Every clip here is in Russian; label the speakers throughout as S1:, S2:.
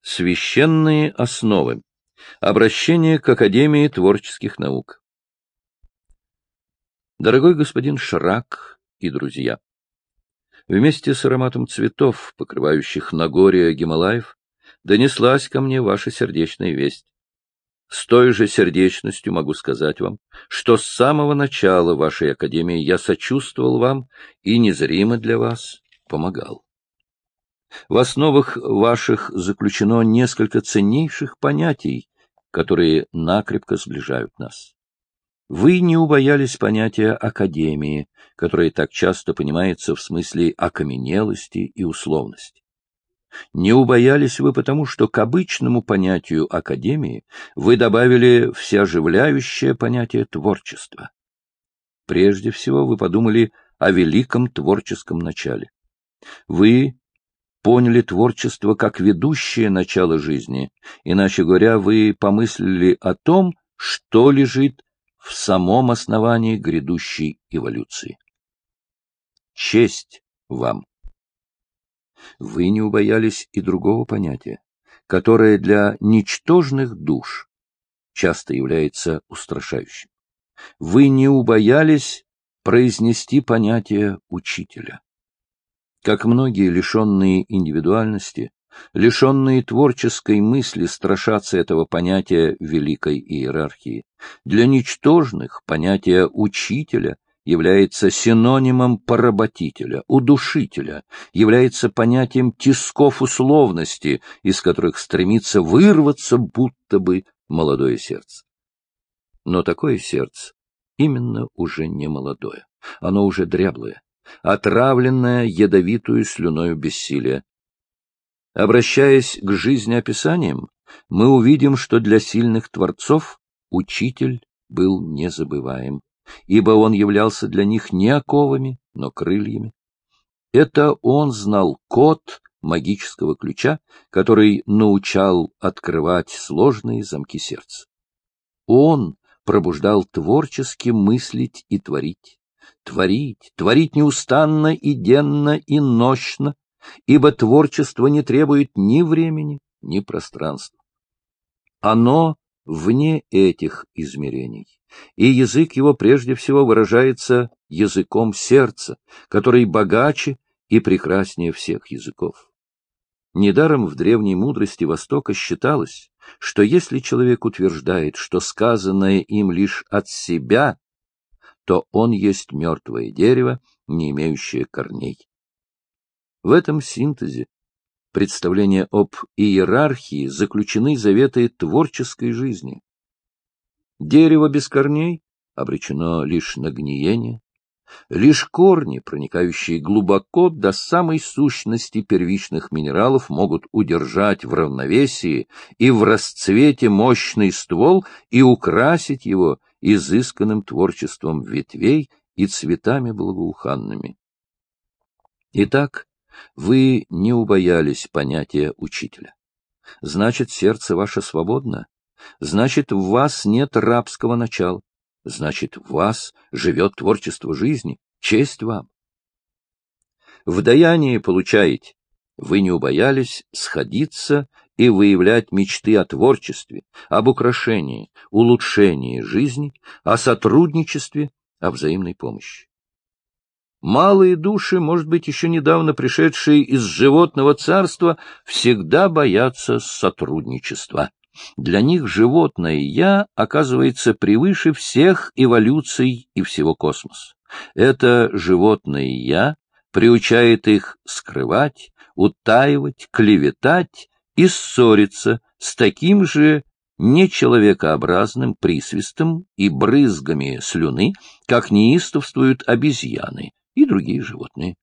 S1: Священные основы. Обращение к Академии творческих наук. Дорогой господин Шрак и друзья, вместе с ароматом цветов, покрывающих Нагорье Гималаев, донеслась ко мне ваша сердечная весть. С той же сердечностью могу сказать вам, что с самого начала вашей Академии я сочувствовал вам и незримо для вас помогал. В основах ваших заключено несколько ценнейших понятий, которые накрепко сближают нас. Вы не убоялись понятия академии, которое так часто понимается в смысле окаменелости и условности. Не убоялись вы потому, что к обычному понятию академии вы добавили всеоживляющее понятие творчества. Прежде всего вы подумали о великом творческом начале. Вы поняли творчество как ведущее начало жизни, иначе говоря, вы помыслили о том, что лежит в самом основании грядущей эволюции. Честь вам! Вы не убоялись и другого понятия, которое для ничтожных душ часто является устрашающим. Вы не убоялись произнести понятие учителя. Как многие лишенные индивидуальности, лишенные творческой мысли страшатся этого понятия великой иерархии, для ничтожных понятие учителя является синонимом поработителя, удушителя, является понятием тисков условности, из которых стремится вырваться будто бы молодое сердце. Но такое сердце именно уже не молодое, оно уже дряблое, отравленное ядовитую слюною бессилия. Обращаясь к жизнеописаниям, мы увидим, что для сильных творцов учитель был незабываем, ибо он являлся для них не оковами, но крыльями. Это он знал код магического ключа, который научал открывать сложные замки сердца. Он пробуждал творчески мыслить и творить. Творить неустанно и денно, и нощно, ибо творчество не требует ни времени, ни пространства. Оно вне этих измерений, и язык его прежде всего выражается языком сердца, который богаче и прекраснее всех языков. Недаром в древней мудрости Востока считалось, что если человек утверждает, что сказанное им лишь от себя, то он есть мертвое дерево, не имеющее корней. В этом синтезе представления об иерархии заключены заветы творческой жизни. Дерево без корней обречено лишь на гниение, лишь корни, проникающие глубоко до самой сущности первичных минералов, могут удержать в равновесии и в расцвете мощный ствол и украсить его изысканным творчеством ветвей и цветами благоуханными. Итак, вы не убоялись понятия учителя. Значит, сердце ваше свободно. Значит, в вас нет рабского начала. Значит, в вас живет творчество жизни. Честь вам! В даянии получаете. Вы не убоялись сходиться и выявлять мечты о творчестве, об украшении, улучшении жизни, о сотрудничестве, о взаимной помощи. Малые души, может быть, еще недавно пришедшие из животного царства, всегда боятся сотрудничества. Для них животное «я» оказывается превыше всех эволюций и всего космоса. Это животное «я» приучает их скрывать, утаивать, клеветать и ссориться с таким же нечеловекообразным присвистом и брызгами слюны, как неистовствуют обезьяны и другие животные.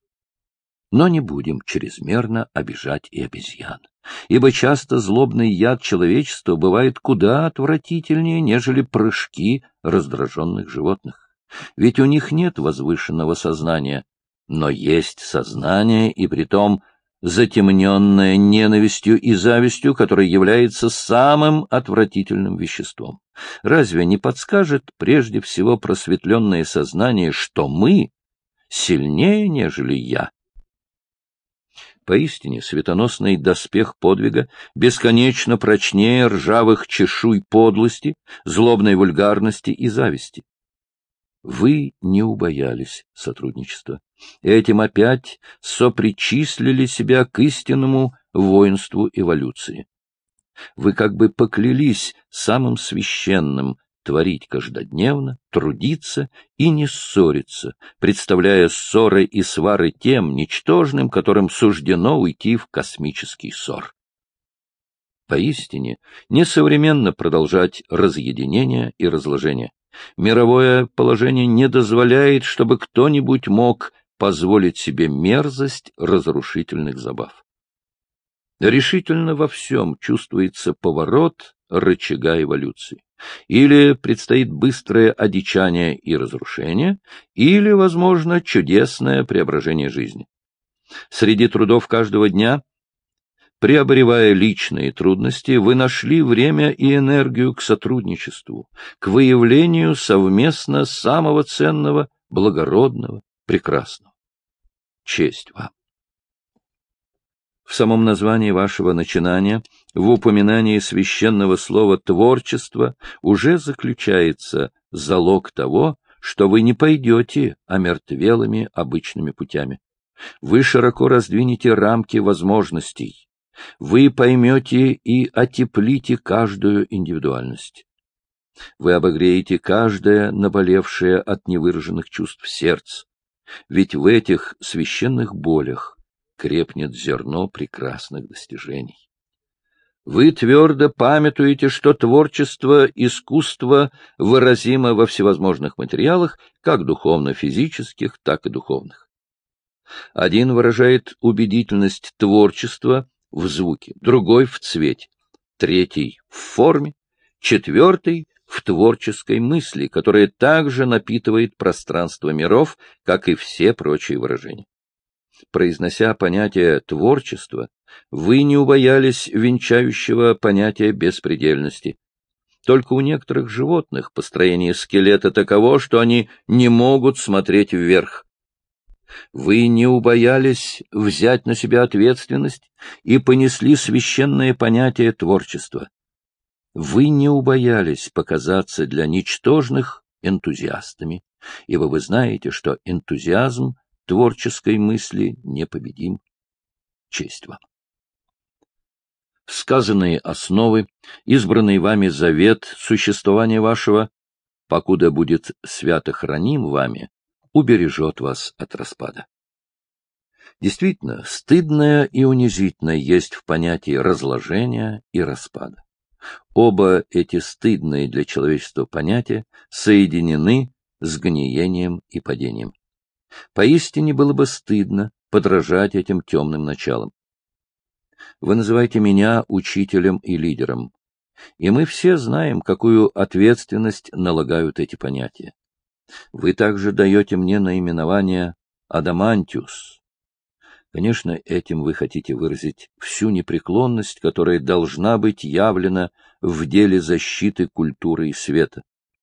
S1: Но не будем чрезмерно обижать и обезьян, ибо часто злобный яд человечества бывает куда отвратительнее, нежели прыжки раздраженных животных. Ведь у них нет возвышенного сознания, но есть сознание, и притом затемненное ненавистью и завистью, которое является самым отвратительным веществом. Разве не подскажет прежде всего просветленное сознание, что мы сильнее, нежели я? Поистине, светоносный доспех подвига бесконечно прочнее ржавых чешуй подлости, злобной вульгарности и зависти. Вы не убоялись сотрудничества. Этим опять сопричислили себя к истинному воинству эволюции. Вы как бы поклялись самым священным творить каждодневно, трудиться и не ссориться, представляя ссоры и свары тем ничтожным, которым суждено уйти в космический ссор. Поистине, несовременно продолжать разъединение и разложение. Мировое положение не дозволяет, чтобы кто-нибудь мог позволить себе мерзость разрушительных забав. Решительно во всем чувствуется поворот рычага эволюции. Или предстоит быстрое одичание и разрушение, или, возможно, чудесное преображение жизни. Среди трудов каждого дня, преоборевая личные трудности, вы нашли время и энергию к сотрудничеству, к выявлению совместно самого ценного, благородного, прекрасного. Честь вам! В самом названии вашего начинания, в упоминании священного слова «творчество» уже заключается залог того, что вы не пойдете омертвелыми обычными путями. Вы широко раздвинете рамки возможностей. Вы поймете и отеплите каждую индивидуальность. Вы обогреете каждое наболевшее от невыраженных чувств сердце. Ведь в этих священных болях крепнет зерно прекрасных достижений. Вы твердо памятуете, что творчество, искусство выразимо во всевозможных материалах, как духовно-физических, так и духовных. Один выражает убедительность творчества в звуке, другой — в цвете, третий — в форме, четвертый — в творческой мысли, которая также напитывает пространство миров, как и все прочие выражения. Произнося понятие творчества, вы не убоялись венчающего понятия беспредельности. Только у некоторых животных построение скелета таково, что они не могут смотреть вверх. Вы не убоялись взять на себя ответственность и понесли священное понятие творчества. Вы не убоялись показаться для ничтожных энтузиастами, ибо вы знаете, что энтузиазм творческой мысли непобедим. Честь вам! Сказанные основы, избранный вами завет существования вашего, покуда будет свято храним вами, убережет вас от распада. Действительно, стыдное и унизительное есть в понятии разложения и распада. Оба эти стыдные для человечества понятия соединены с гниением и падением. Поистине было бы стыдно подражать этим темным началам. Вы называете меня учителем и лидером, и мы все знаем, какую ответственность налагают эти понятия. Вы также даете мне наименование «адамантиус». Конечно, этим вы хотите выразить всю непреклонность, которая должна быть явлена в деле защиты культуры и света.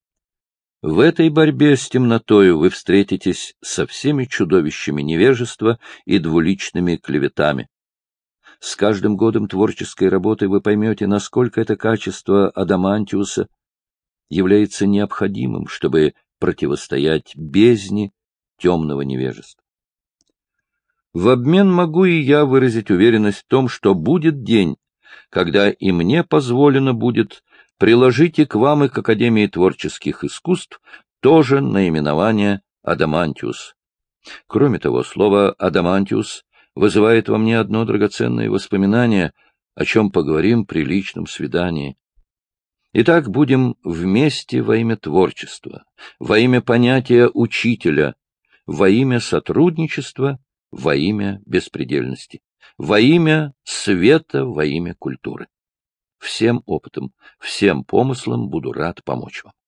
S1: В этой борьбе с темнотою вы встретитесь со всеми чудовищами невежества и двуличными клеветами. С каждым годом творческой работы вы поймете, насколько это качество адамантиуса является необходимым, чтобы противостоять бездне темного невежества. В обмен могу и я выразить уверенность в том, что будет день, когда и мне позволено будет приложить и к вам, и к Академии творческих искусств тоже наименование «адамантиус». Кроме того, слово «адамантиус» вызывает во мне одно драгоценное воспоминание, о чем поговорим при личном свидании. Итак, будем вместе во имя творчества, во имя понятия учителя, во имя сотрудничества, во имя беспредельности, во имя света, во имя культуры. Всем опытом, всем помыслам буду рад помочь вам.